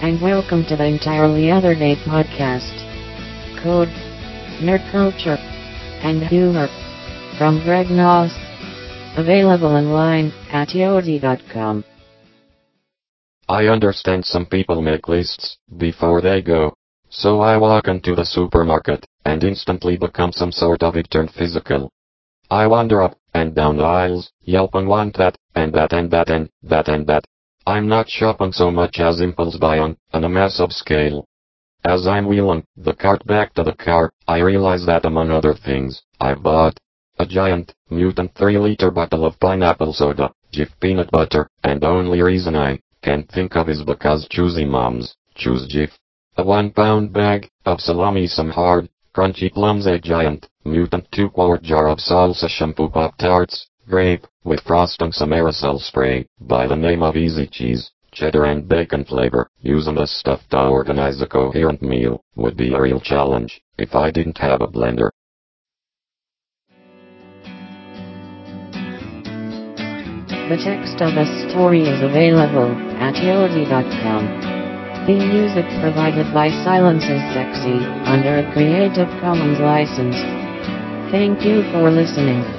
and welcome to the Entirely Other Day podcast. Code, nerd culture, and humor from Greg Noss. Available online at yodi.com. I understand some people make lists before they go. So I walk into the supermarket and instantly become some sort of it turned physical. I wander up and down the aisles, yelping want that, and that and that and that and that. I'm not shopping so much as impulse buying on a massive scale. As I'm wheeling the cart back to the car, I realize that among other things, I bought a giant, mutant 3-liter bottle of pineapple soda, Jif peanut butter, and the only reason I can think of is because choosy moms choose Jif. A 1-pound bag of salami, some hard, crunchy plums, a giant, mutant 2-quart jar of salsa shampoo Pop-Tarts, grape, with frosting, some aerosol spray, by the name of Easy Cheese, cheddar and bacon flavor. Using this stuff to organize a coherent meal would be a real challenge if I didn't have a blender. The text of this story is available at yodi.com. Theme music provided by Silence is Sexy under a Creative Commons license. Thank you for listening.